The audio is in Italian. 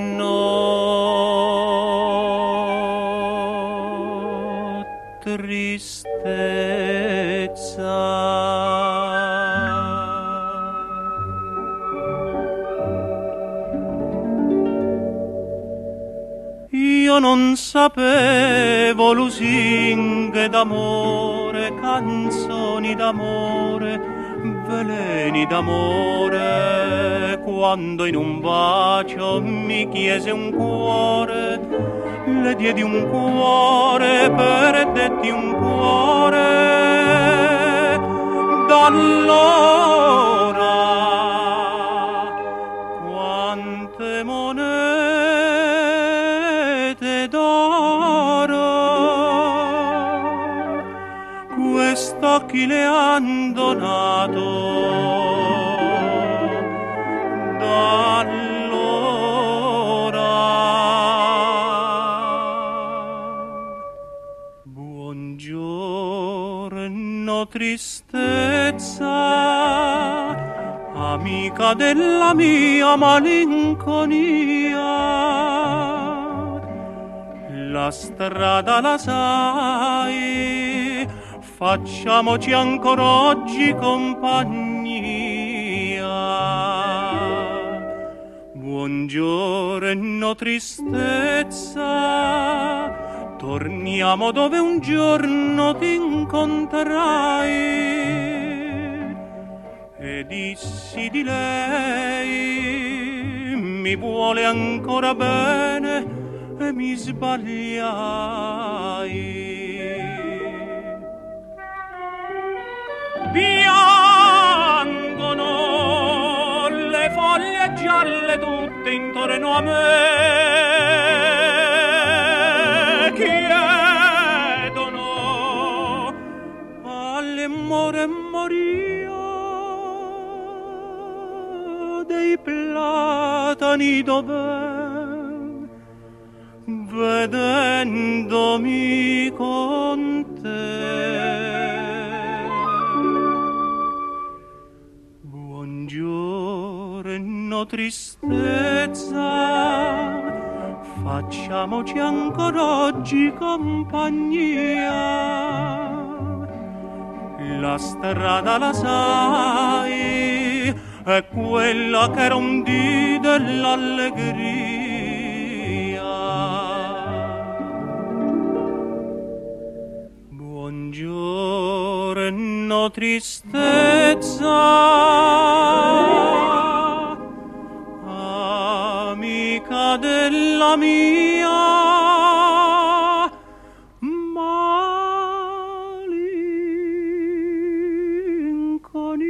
Io non sapevo lusinghe d'amore, canzoni d'amore, veleni d'amore, quando in un bacio mi chiese un cuore, le diedi un cuore, perdetti un cuore, d'allora quante monete d'oro quest'occhi le han donato, d'allora. Buongiorno tristezza, amica della mia malinconia, la strada la sai, facciamoci ancora oggi compagnia. Buongiorno tristezza, torniamo dove un giorno ti incontrai, e dissi di lei mi vuole ancora bene e mi sbagliai. Piangono le foglie gialle tutte intorno a me, chiedono all'amore moria dei platani dov'è, vedendomi con te. Buongiorno tristezza, facciamoci ancora oggi compagnia, la strada la sai, è quella che era un dì dell'allegria. Buongiorno tristezza, amica della mia malinconia.